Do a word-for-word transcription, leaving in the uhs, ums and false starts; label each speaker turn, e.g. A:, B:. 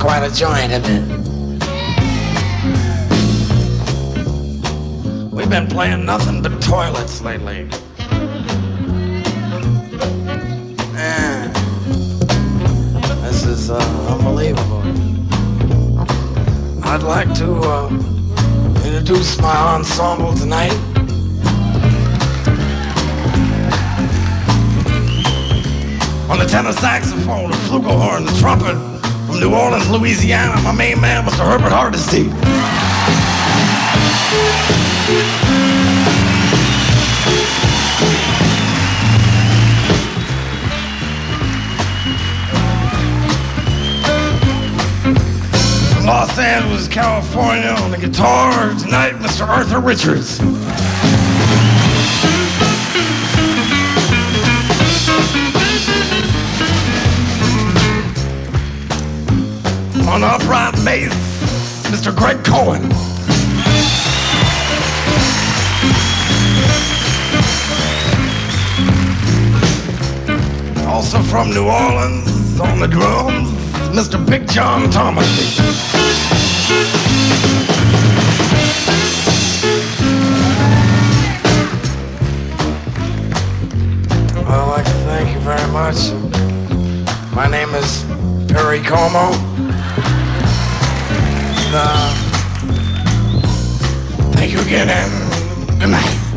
A: quite a joint, isn't it? We've been playing nothing but toilets lately. Man, this is uh, unbelievable. I'd like to uh, introduce my ensemble tonight. On the tenor saxophone, the flugelhorn, the trumpet, from New Orleans, Louisiana, my main man, Mister Herbert Hardesty. From Los Angeles, California, on the guitar tonight, Mister Arthur Richards. On the upright bass, Mister Greg Cohen. Also from New Orleans, on the drums, Mister Big John Thomas. Well, I'd like to thank you very much. My name is Perry Como. Uh, thank you again, and good night.